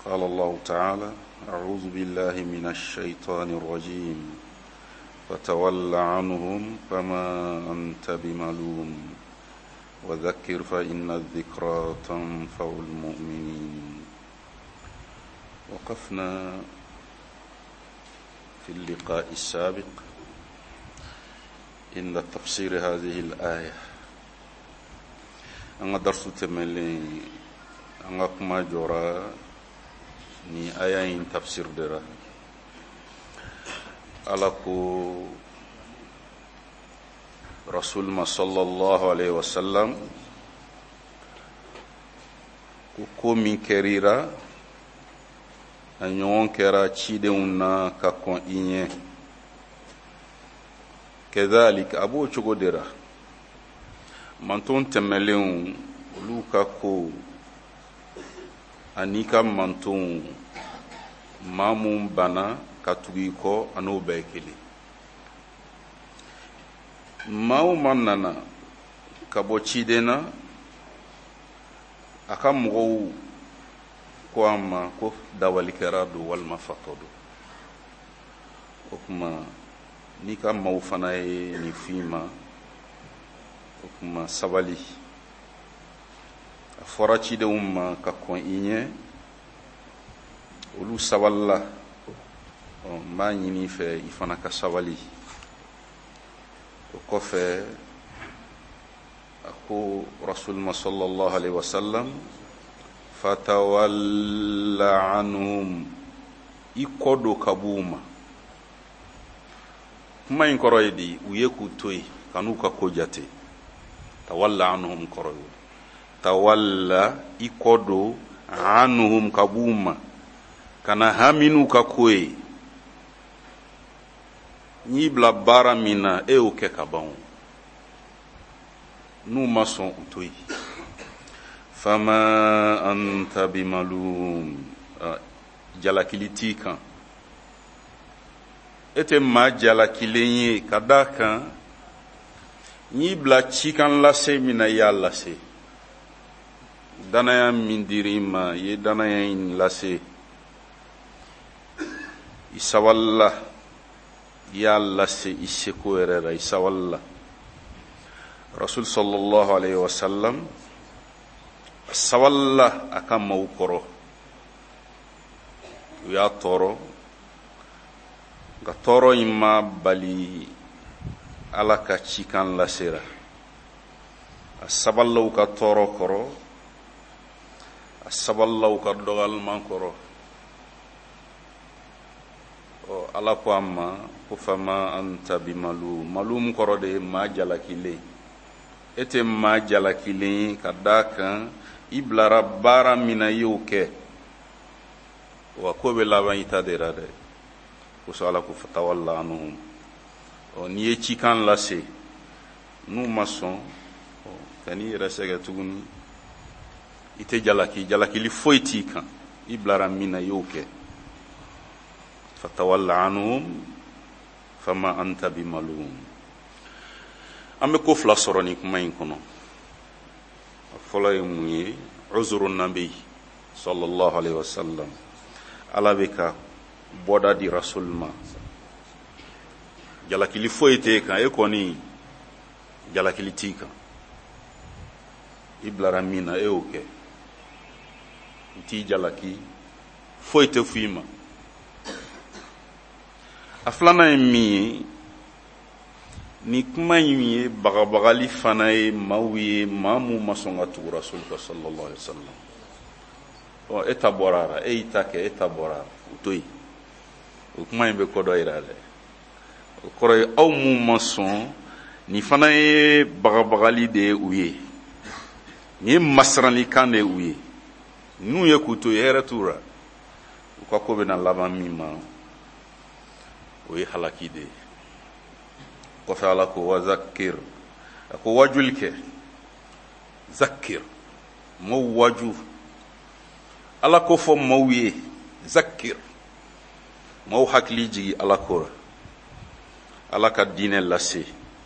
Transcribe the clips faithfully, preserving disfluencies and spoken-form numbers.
قال الله تعالى: أعوذ بالله من الشيطان الرجيم فتول عنهم فما أنت بملوم وذكر فإن الذكرى تنفع المؤمنين. وقفنا في اللقاء السابق عند تفسير هذه الآية. أنا درس تملي أنا كما جرى ni aya in tafsir dira alaku rasul ma sallallahu alaihi wasallam ku ko min kerira anyon kera chide unna ka kon inye kedalik abu chugo dira manton temeleun luka ko anika manton mamun bana katugi ko ano bekeli mawu manana kabo chidena aka mugou ko amma ko dawali karado wal mafatodo okuma nika mawu fanaye ni fima okuma sabali foraci de umma ka kon inye olu saballa o ma nyini fe ifana ka sabali ko fe ako rasul sallallahu alaihi wasallam fatawalla anhum ikodo kabuma kuma in koroydi uye ku toy kanu ka kojate tawalla anhum koroy tawalla ikodo anuhum kabuma kana haminu kakwe nibla bara mina e o ke kabon nu mason utoi fama anta bimalum jalakilitika ete ma jalakilenye kadaka nibla chikan lase mina yalla se danaya mindirima ye danaya in lase isawalla ya lase iseko erera isawalla rasul sallallahu alaihi wasallam sawalla akan mawkoro ya toro ga toro imma bali alaka chikan lasera saballu ka toro koro saballahu ka dogal mankoro o ala ko amma ko fama anta bimalum malum koro de ma jalakile ete ma jalakile kadaka iblara bara mina yuke wa ko be laban itadera de ko sala ko fatawalla anhum o ni ci kan lase nu mason kani resega tuguni ite jalaki jalaki li foyti kan iblara mina yoke fatawalla anhum fama anta bimalum ame ko fla soroni kuma in kono fola yumi uzrun nabi sallallahu alaihi wasallam ala beka boda di rasulma jalaki li foyti kan e koni jalaki li tika iblara mina e oke ti jalaki foite fuima aflana mi ni kuma yi bagabagali fanaye mawiye mamu masonga tu rasul sallallahu alaihi wasallam o etaborara e itake etaborara utoi o kuma yi be kodo irale o koroy aw mu mason ni fanaye bagabagali de uye ni masrani kane uye nu ye kuto yere tura ko ko be na laban mima o yi halakide ko fa ala ko wazakir ko wajulke zakir mo waju ala ko fo mawye zakir mo hakliji ala ko ala ka dine lase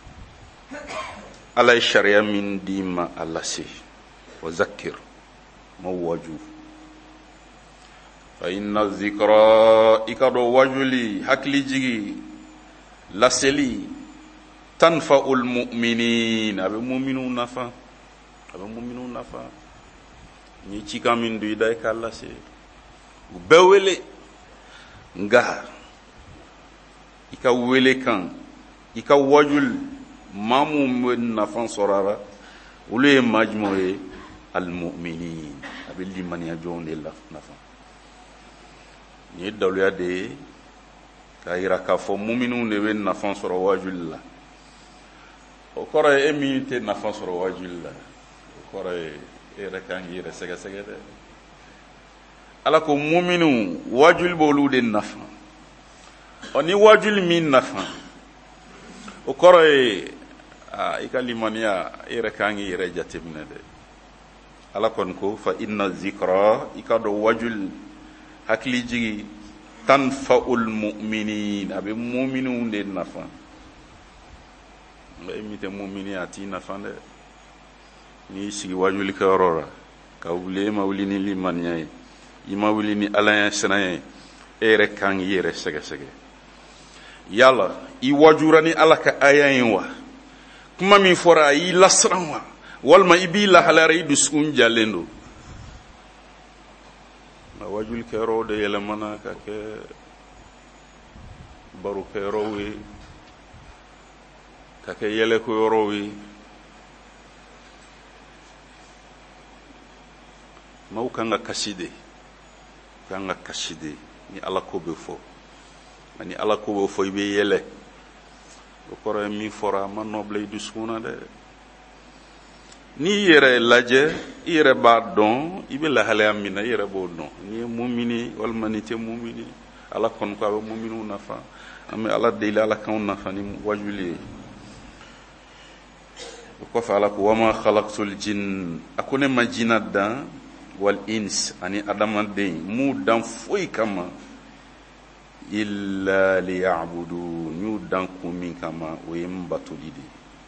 ala sharia min dima ala se وذكر موجو fa inna zikra ikado wajuli hakli jigi laseli tanfa'ul mu'minin abe mu'minun nafa abe mu'minun nafa ni cika min du iday kala se bewele nga ika wele kan ika wajul mamu men nafan sorara ule majmoe al mu'minin abe limani ajonde la nafa ni dalu ya de kayira ka fo mu'minun de ben nafan soro wajul la o kora emite nafan soro wajul la o kora ere kan yire sega sega de ala ko mu'minu wajul bolu de nafa oni wajul min nafa o kora e a ikalimania ere kan yire jatimne de ala kon ko fa inna zikra ikado wajul hakli jigi tanfa'ul mu'minin abe mu'minu de nafa ba emite mu'mini ati nafa de ni sigi wajuli ka rora ka wule ma wuli ni liman nyai ima wuli ni alayan sanaye ere kan yere sege sege yalla i wajurani alaka ayayin wa kuma min fora yi lasran wa walma ibila halare duskun jalendo ma wajul ka ro de yele mana ka ke baru ka ro wi ka ke yele ko ro wi mau kanga kaside kanga kaside ni ala ko be fo ani ala ko be fo be yele ko koro mi fora ma noble du suna de ni yere laje yere ba don ibe la hale amina yere bo don ni mu'mini wal manite mu'mini ala kon ko mu'minu nafa am ala de ala kan nafa ni wajuli ko fa ala ko wama khalaqtul jin akune majinada wal ins ani adama de mu dan foi kama illa liya'budu ñu dan ku min kama o yimbatulide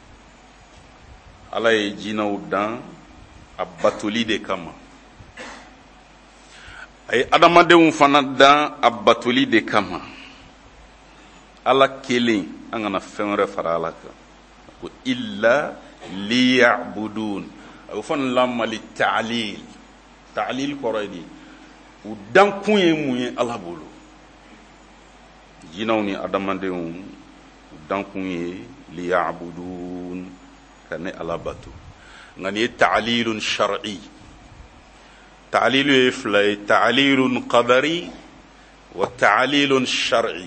ala e jinaw dan abatulide kama ay adama de un fana dan abatulide kama ala kelen angana fenre farala ka ko illa liya'budun o fon lamma li ta'lil ta'lil koraydi u dan kunye munye ala bolo jinaw ni adamande u dan kunye li ya'budun kane ala batu ngani ta'lilun shar'i ta'lilu iflay ta'lilun qadari wa ta'lilun shar'i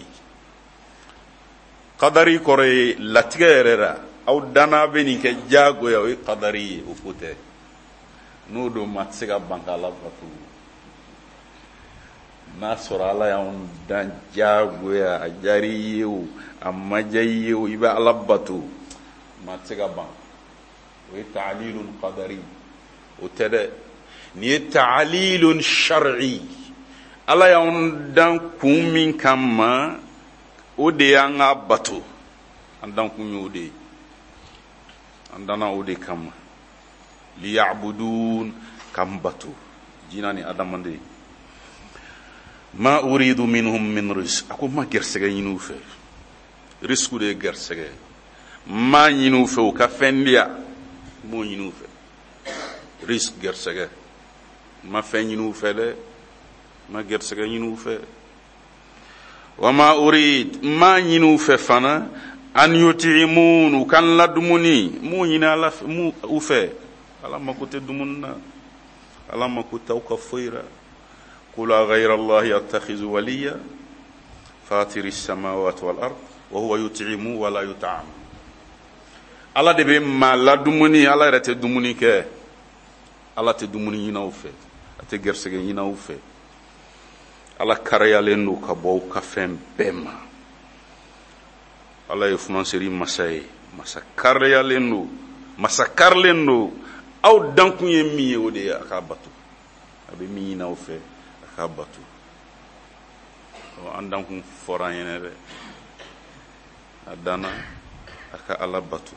qadari koray latgerera aw dana beni ke jago ya qadari u fute no do matsiga bankala batu na sorala ya on dan jago ya jariyu amma jayu iba alabatu matsiga bank wa ta'lilun qadari o tada ni ta'lilun shar'i ala ya on dan kumin kama o de anga batu andan kumi o de andana o de kama liya'budun kambatu jinani adamande ma uridu minhum min rizq ako ma gersege yinu fe risku de gersege ma yinu fe o ka fendia mo yinu fe risk gersege ma fen yinu fe de ma gersege yinu fe wa ma urid ma yinu fe fana an yutimun kan ladumuni mo yina la mu ufe ala makote dumunna ala makota ukafoira kula ghayra allah yattakhizu waliya fatir as-samawati wal ard wa huwa yut'imu wa la yut'am ala de be ma la dumuni ala rete dumuni ke ala te dumuni yina ufe ate gersege yina ufe ala karaya lendo ka bo ka fem bema ala yefman seri masay masakarya lendo masakar lendo aw danku ye miye o de akabatu abe mi na o fe akabatu o andanku foran yenere adana aka alabatu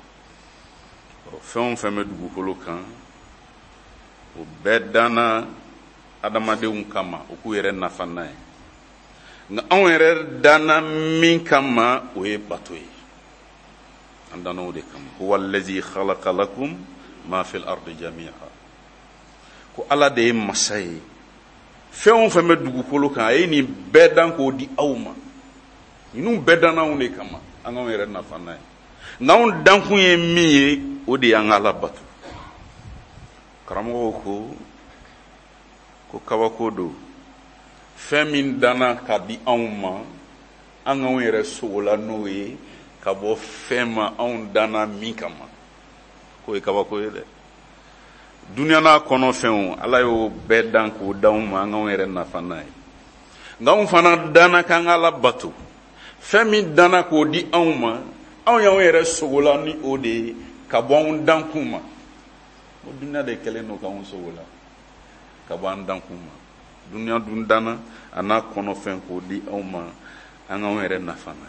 o fon feme dugu kolo kan o bedana adamadenw kama u k'u yɛrɛ nafa n'a ye nka anw yɛrɛ danna min kama o ye bato ye an danna o de kama huwa allazi khalaqa lakum ma fil ardi jami'a ko ala de ye masa ye fɛn o fɛn bɛ dugukolo kan a ye nin bɛɛ dan k'o di aw ma ninnu bɛɛ danna anw de kama an k'anw yɛrɛ nafa n'a ye nka anw dankun ye min ye o de y'an ka ala bato karamɔgɔw ko ko kabako don fɛn min danna ka di anw ma an k'anw yɛrɛ sogo la n'o ye ka bɔ fɛn ma anw danna min kama k'o ye kabako ye dɛ duniya n'a kɔnɔ fɛnw ala y'o bɛɛ dan k'o d'anw ma an k'anw yɛrɛ nafa n'a ye nka anw fana danna k'an ka ala bato fɛn min danna k'o di anw ma anw y'anw yɛrɛ sogo la ni o de ye ka bɔ anw dankun ma o duniya de kɛlen don k'anw sogo la ka bɔ an dankun ma duniya dun danna a n'a kɔnɔfɛn k'o di anw ma an k'anw yɛrɛ nafa n'a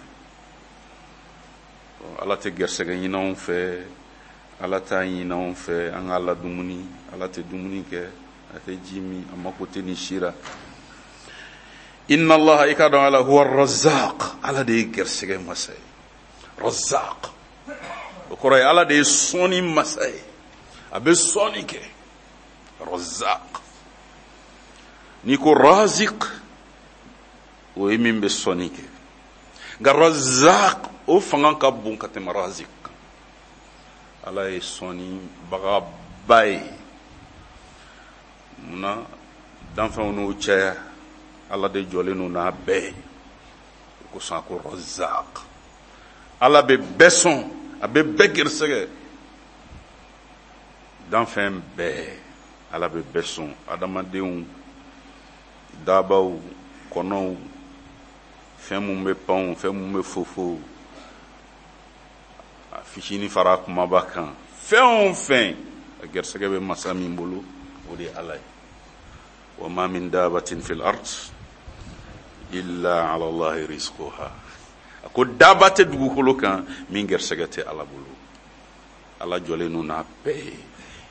ye ala tɛ garisɛgɛ ɲini anw fɛ ala t'a ɲini anw fɛ an ka ladumuni ala tɛ dumuni kɛ a tɛ ji min a mako tɛ ni si la inna allaha i ka dɔn ala huwa razaq ala de ye garisɛgɛ masa ye razaq o kɔrɔ ye ala de ye sɔnni masa ye a bɛ sɔnni kɛ razaq n'i ko raziq o ye min bɛ sɔnni kɛ nka razaq o fanga ka bon ka tɛmɛ raziq kan ala ye sɔnni bagaba ye munna danfɛnw n'o caya ala de jɔlen don n'a bɛɛ ye o kosɔn a ko razaq ala bɛ bɛɛ sɔn a bɛ bɛɛ garisɛgɛ danfɛn bɛɛ ala bɛ bɛɛ sɔn adamadenw dabaw kɔnɔw fɛn mun bɛ pan fɛn mun bɛ fofo a fitinin fara kumaba kan fɛn o fɛn a garisɛgɛ bɛ masa min bolo o de ye ala ye wa ma min dabatin fil ard illa ala allahi rizquha a ko daba tɛ dugukolo kan min garisɛgɛ tɛ ala bolo ala jɔlen don n'a bɛɛ ye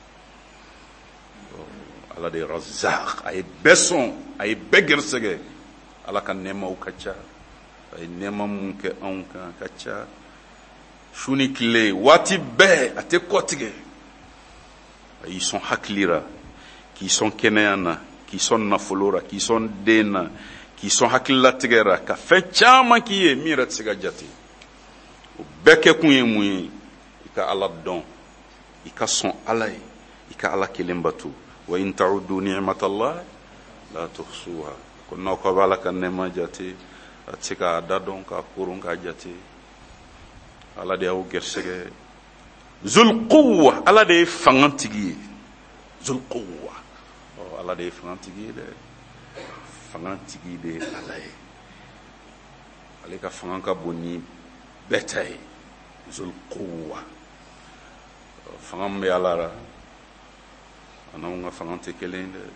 ala de ye razaq a ye bɛɛ sɔn a ye bɛɛ garisɛgɛ ala ka nɛɛmaw ka ca a ye nɛɛma mun kɛ anw kan ka ca su ni tile waati bɛɛ a tɛ kɔtigɛ a y'i sɔn hakili la k'i sɔn kɛnɛya na k'i sɔn nafolo la k'i sɔn den na k'i sɔn hakililatigɛ la ka fɛn caman k'i ye min yɛrɛ tɛ se ka jate o bɛɛ kɛ kun ye mun ye i ka ala dɔn i ka sɔn ala ye i ka ala kelen bato wa in ta'uddu ni'matallahi la tuhsuha ko n'aw ko b'a la ka nɛɛma jate a tɛ se k'a da dɔn k'a koron k'a jate ala de y'aw garisɛgɛ zul quwwa ala de ye fangatigi ye zul quwwa ala de ye fangatigi ye dɛ fangatigi de ye ala ye ale ka fanga ka bon ni bɛɛ ta ye zul quwwa fanga min bɛ ala la a n'anw ka fanga tɛ kelen dɛ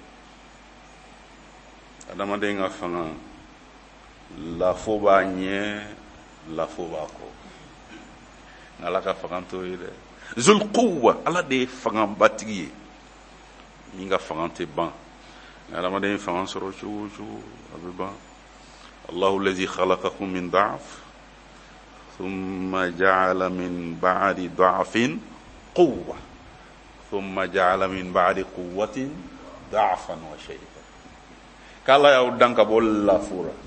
adamaden ka fanga lafo b'a ɲɛ lafo b'a kɔ nka ala ka fanga t'o ye dɛ zul quwwa ala de ye fangabatigi ye min ka fanga tɛ ban nka adamaden fanga sɔrɔ cogo o cogo a bɛ ban allahu lazi khalaqakum min da'af thumma ja'ala min ba'di da'afin quwwa thumma ja'ala min ba'di quwwatin da'afan wa shayba k'ala y'aw dan ka bɔ lafo la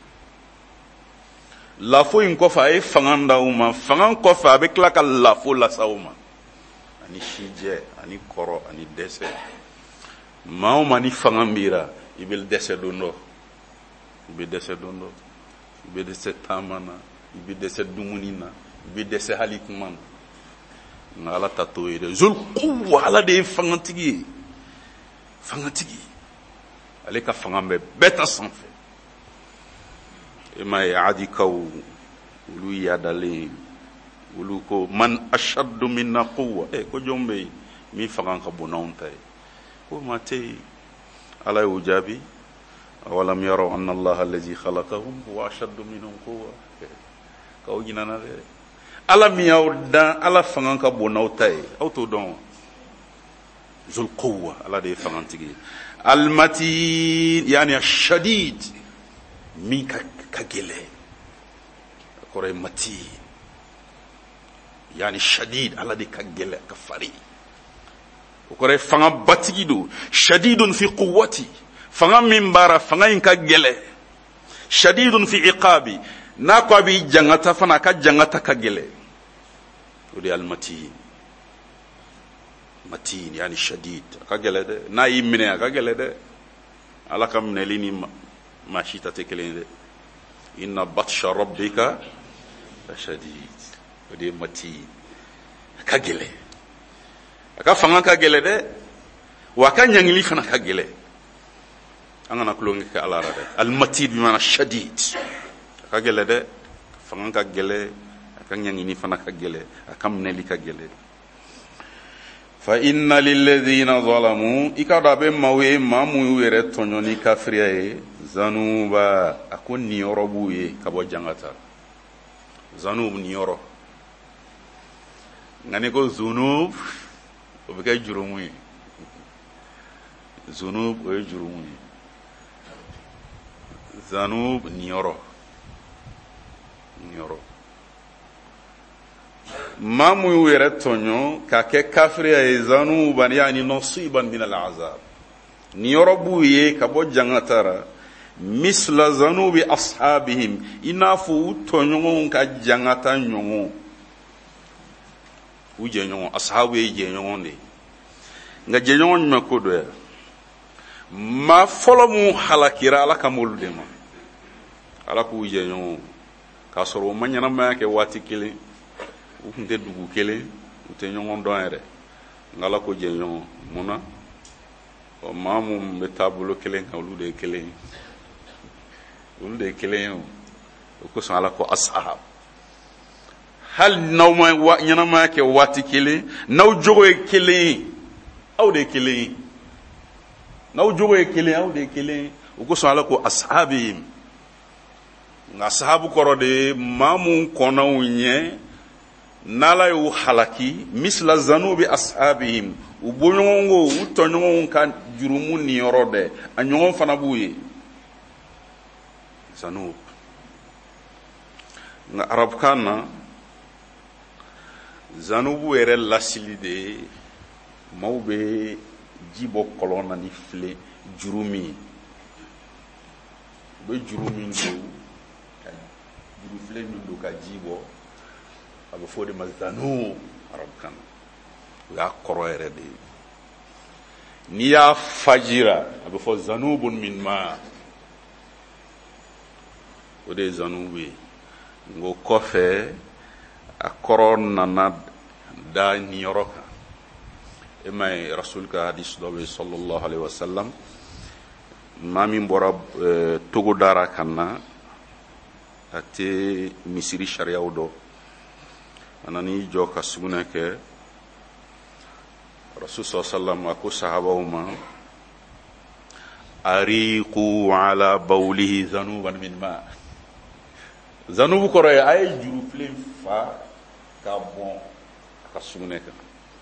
lafo in kɔfɛ a ye fanga d'aw ma fanga kɔfɛ a bɛ tila ka lafo las'aw ma ani sijɛ ani kɔrɔ ani dɛsɛ maa o maa ni fanga b'i la i bɛ dɛsɛ don dɔ i bɛ dɛsɛ don dɔ i bɛ dɛsɛ taama na i bɛ dɛsɛ dumuni na i bɛ dɛsɛ hali kuma na nka ala ta t'o ye dɛ zul quwwa ala de ye fangatigi ye fangatigi ale ka fanga bɛ bɛɛ ta sanfɛ e ma ye adikaw olu yadalen olu ko man ashaddu minna quwwa eh ko jɔn bɛ yen min fanga ka bon n'anw ta ye ko maa tɛ yen ala y'o jaabi awalam yaraw anna allaha allazi khalaqahum huwa ashaddu minhum quwwa k'aw ɲinana dɛ ala min y'aw dan ala fanga ka bon n'aw ta ye aw t'o dɔn wa zul quwwa ala de ye fangatigi ye almatin yani ashadid min ka kagele kore matin yani shadid ala de kagele ka fari kore fanga batigi do shadidun fi quwwati fanga min bara fanga in kagele shadidun fi iqabi na ko bi jangata fana ka jangata kagele odi almatin matin yani shadid kagele de na yimine kagele de ala kam ne lini mashita tekele de inna batsha rabbika shadid odi matin kagele aka fanga kagele de wa ka nyangili fana kagele angana kulongi ka ala de almatin bi mana shadid kagele de fanga kagele aka nyangini fana kagele aka mneli kagele fa inna lilladhina zalamu ikada be mawe mamu yere tonyoni kafriye zanuba akon ni yorobuye kabo jangata zanub ni yoro ngane ko zunub obika jurumu zunub o jurumu zanub ni yoro ni yoro mamu yere tonyo ka ke kafriya zanuban yani nasiban min al'azab ni yorobuye kabo jangatara misla zanubi ashabihim inafu tonyo ka jangata nyongo uje nyongo ashabu ye nyongo ne nga je nyongo nyma kodo ma folo mu halakira ala kamul de ma ala ku uje nyongo ka soro manyana ma ke wati kile ukunte dugu kele ute nyongo doere ngala ko je nyongo muna o mamu be tabulo kele ngawlu de kele ulu de kele yo ko so ala ko ashab hal nawma wa nyana ma ke wati kele naw jogo e kele aw de kele naw jogo e kele aw de kele ko so ala ko ashabim nga sahabu korode mamu konaw nye nala yu halaki misla zanubi ashabihim ubonyongo utonyongo kan jurumu ni yorode anyongo fana buye zanub nga arab kana zanubu ere lasilide mawbe jibo kolona ni fle jurumi be jurumi ndo juru fle ndo ka jibo abo fodi mazanu arab kan ya koroere de ni ya fajira abo fo zanubun min ma ode zanubi ngo kofe akoron nana da nyoroka e may rasul ka hadith do sallallahu alaihi wasallam mami mbora e, togo dara kanna ate misiri sharia odo anani joka suguna ke rasul sallallahu ako sahaba uma ariqu ala bawlihi zanuban min ma zanubu koroy ay juru flem fa ka bon ka suguna ke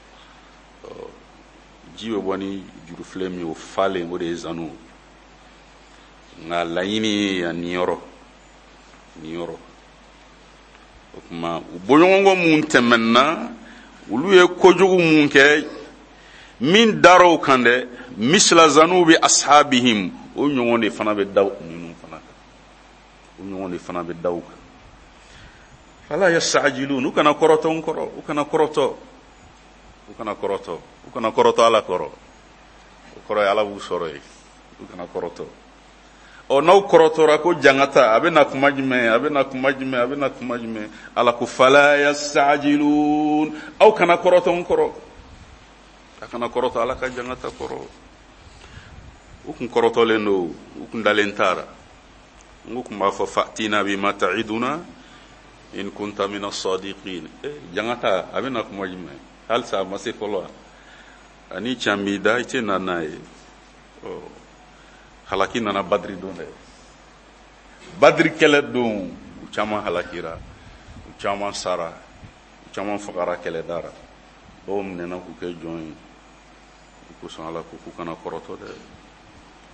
jiwe boni juru flem yo fale ngode zanu nga layini ya nioro nioro kuma ubonyongo mun temenna uluye kojugu mun ke min daro kande misla zanubi ashabihim o nyongo fana be daw nunu fana o nyongo fana be daw fala yasajilun ukana koroto nkoro ukana koroto ukana koroto ukana koroto ala koro koro ala bu soroy ukana koroto o naw korotora ko jangata abena kumajme abena kumajme abena kumajme ala ku fala yasajilun aw kana koroto nkoro kana koroto ala ka jangata koro ukun koroto lendo ukun dalentara ngukum ma fa fatina bima ta'iduna in kunta min as-sadiqin eh jangata abena kumajme hal sa masifolo ani chambida ite nanae oh halaki nana badri donde badri kele don chama halakira chama sara chama fakara kele dara o mnena ku ke join ku sala ku kana koroto de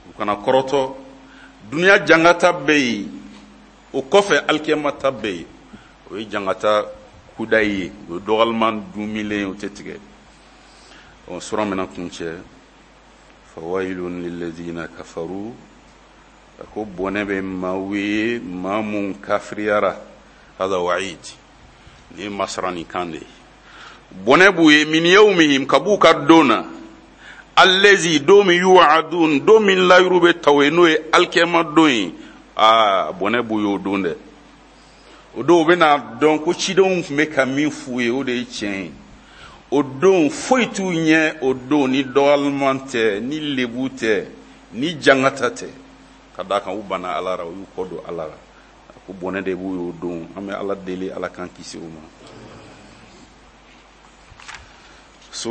u kana kɔrɔtɔ. Duniya jangata bɛ yen, o kɔfɛ alikiyama ta bɛ yen. O ye jangata kuda ye, o ye dɔgɔliman dunmilen o tɛ tigɛ. Ɔ sura min na kun cɛ, fawailun lilladhina kafaru, a ko bɔnɛ bɛ maaw ye maa mun kafiriyara. Hada wa'id, ni ye masarani kan de ye. Bɔnɛ b'u ye min yawmihim, ka b'u ka don na, allazi don min yu'adun, don min layiru bɛ taw ye n'o ye alikiyama don ye. Aa bɔnɛ b'u ye o don dɛ. O don u bɛna dɔn ko cidenw tun bɛ ka min f'u ye o de ye tiɲɛ ye. O don foyi t'u ɲɛ o don ni dɔgɔliman tɛ, ni lebu tɛ, ni jangata tɛ. Ka d'a kan u banna Ala la, u y'u kɔ don Ala la. Ko bɔnɛ de b'u ye o don. An bɛ Ala deli Ala k'an kisi o ma.